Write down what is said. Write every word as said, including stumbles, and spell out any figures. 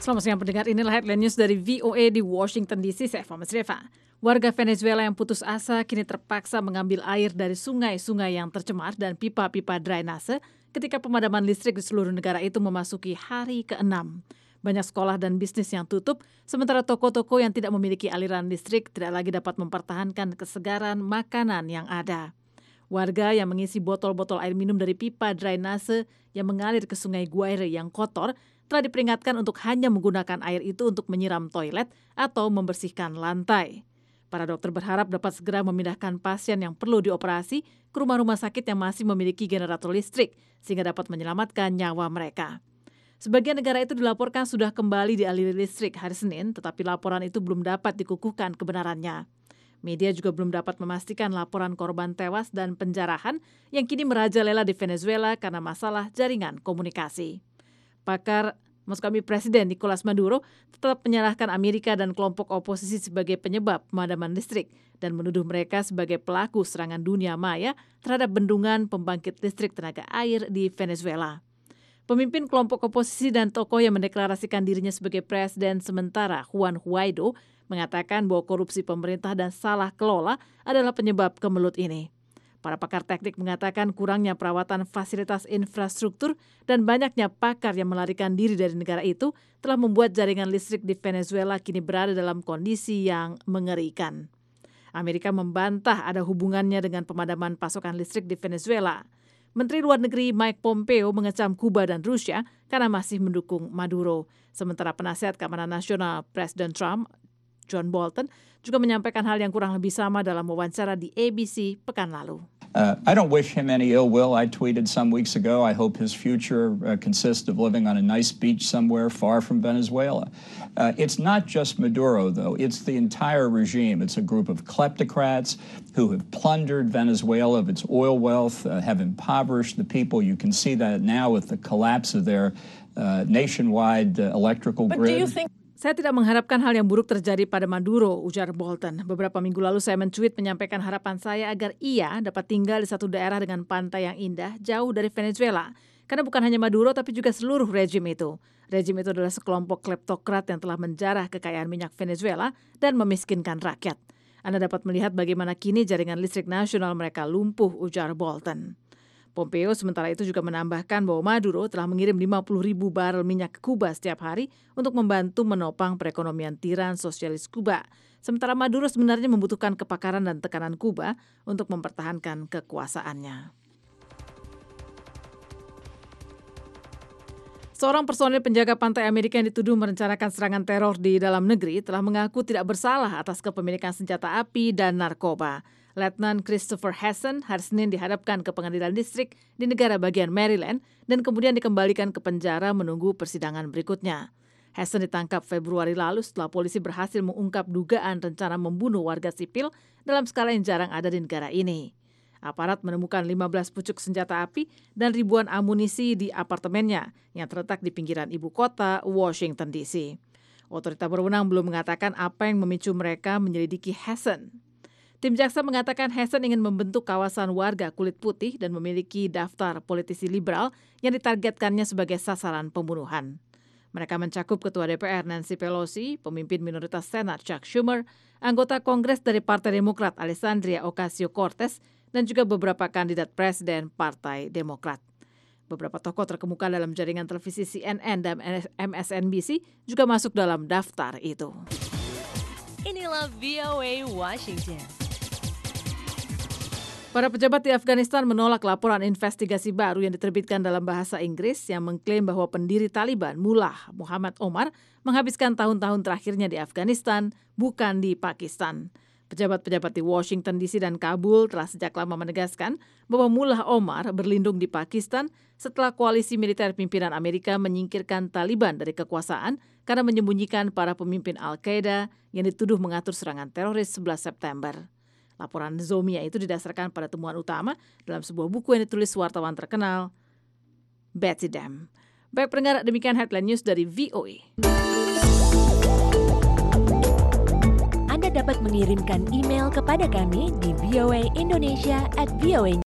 Selamat siang pendengar, inilah headline news dari V O A di Washington D C, saya Eva Masreva. Warga Venezuela yang putus asa kini terpaksa mengambil air dari sungai-sungai yang tercemar dan pipa-pipa drainase ketika pemadaman listrik di seluruh negara itu memasuki hari keenam. Banyak sekolah dan bisnis yang tutup, sementara toko-toko yang tidak memiliki aliran listrik tidak lagi dapat mempertahankan kesegaran makanan yang ada. Warga yang mengisi botol-botol air minum dari pipa drainase yang mengalir ke sungai Guaire yang kotor telah diperingatkan untuk hanya menggunakan air itu untuk menyiram toilet atau membersihkan lantai. Para dokter berharap dapat segera memindahkan pasien yang perlu dioperasi ke rumah-rumah sakit yang masih memiliki generator listrik sehingga dapat menyelamatkan nyawa mereka. Sebagian negara itu dilaporkan sudah kembali dialiri listrik hari Senin, tetapi laporan itu belum dapat dikukuhkan kebenarannya. Media juga belum dapat memastikan laporan korban tewas dan penjarahan yang kini merajalela di Venezuela karena masalah jaringan komunikasi. Pakar, maksud kami Presiden Nicolas Maduro tetap menyalahkan Amerika dan kelompok oposisi sebagai penyebab pemadaman listrik dan menuduh mereka sebagai pelaku serangan dunia maya terhadap bendungan pembangkit listrik tenaga air di Venezuela. Pemimpin kelompok oposisi dan tokoh yang mendeklarasikan dirinya sebagai presiden sementara, Juan Guaido, mengatakan bahwa korupsi pemerintah dan salah kelola adalah penyebab kemelut ini. Para pakar teknik mengatakan kurangnya perawatan fasilitas infrastruktur dan banyaknya pakar yang melarikan diri dari negara itu telah membuat jaringan listrik di Venezuela kini berada dalam kondisi yang mengerikan. Amerika membantah ada hubungannya dengan pemadaman pasokan listrik di Venezuela. Menteri Luar Negeri Mike Pompeo mengecam Kuba dan Rusia karena masih mendukung Maduro. Sementara penasihat keamanan nasional Presiden Trump, John Bolton, juga menyampaikan hal yang kurang lebih sama dalam wawancara di A B C pekan lalu. Uh, I don't wish him any ill will. I tweeted some weeks ago, I hope his future uh, consists of living on a nice beach somewhere far from Venezuela. Uh, it's not just Maduro, though. It's the entire regime. It's a group of kleptocrats who have plundered Venezuela of its oil wealth, uh, have impoverished the people. You can see that now with the collapse of their uh, nationwide uh, electrical But grid. do you think Saya tidak mengharapkan hal yang buruk terjadi pada Maduro, ujar Bolton. Beberapa minggu lalu saya men-tweet menyampaikan harapan saya agar ia dapat tinggal di satu daerah dengan pantai yang indah jauh dari Venezuela. Karena bukan hanya Maduro tapi juga seluruh rejim itu. Rejim itu adalah sekelompok kleptokrat yang telah menjarah kekayaan minyak Venezuela dan memiskinkan rakyat. Anda dapat melihat bagaimana kini jaringan listrik nasional mereka lumpuh, ujar Bolton. Pompeo sementara itu juga menambahkan bahwa Maduro telah mengirim lima puluh ribu barel minyak ke Kuba setiap hari untuk membantu menopang perekonomian tiran sosialis Kuba. Sementara Maduro sebenarnya membutuhkan kepakaran dan tekanan Kuba untuk mempertahankan kekuasaannya. Seorang personel penjaga pantai Amerika yang dituduh merencanakan serangan teror di dalam negeri telah mengaku tidak bersalah atas kepemilikan senjata api dan narkoba. Letnan Christopher Hasson hari Senin dihadapkan ke pengadilan distrik di negara bagian Maryland dan kemudian dikembalikan ke penjara menunggu persidangan berikutnya. Hasson ditangkap Februari lalu setelah polisi berhasil mengungkap dugaan rencana membunuh warga sipil dalam skala yang jarang ada di negara ini. Aparat menemukan lima belas pucuk senjata api dan ribuan amunisi di apartemennya yang terletak di pinggiran ibu kota Washington D C. Otoritas berwenang belum mengatakan apa yang memicu mereka menyelidiki Hasson. Tim jaksa mengatakan Hasson ingin membentuk kawasan warga kulit putih dan memiliki daftar politisi liberal yang ditargetkannya sebagai sasaran pembunuhan. Mereka mencakup Ketua D P R Nancy Pelosi, pemimpin minoritas Senat Chuck Schumer, anggota Kongres dari Partai Demokrat Alexandria Ocasio-Cortez, dan juga beberapa kandidat presiden Partai Demokrat. Beberapa tokoh terkemuka dalam jaringan televisi C N N dan M S N B C juga masuk dalam daftar itu. Inilah V O A Washington. Para pejabat di Afghanistan menolak laporan investigasi baru yang diterbitkan dalam bahasa Inggris yang mengklaim bahwa pendiri Taliban, Mullah Muhammad Omar, menghabiskan tahun-tahun terakhirnya di Afghanistan, bukan di Pakistan. Pejabat-pejabat di Washington D C dan Kabul telah sejak lama menegaskan bahwa Mullah Omar berlindung di Pakistan setelah koalisi militer pimpinan Amerika menyingkirkan Taliban dari kekuasaan karena menyembunyikan para pemimpin Al-Qaeda yang dituduh mengatur serangan teroris sebelas September. Laporan Zomia itu didasarkan pada temuan utama dalam sebuah buku yang ditulis wartawan terkenal, Betsy Dam. Baik pendengar, demikian headline news dari V O A. Anda dapat mengirimkan email kepada kami di voaindonesia at voa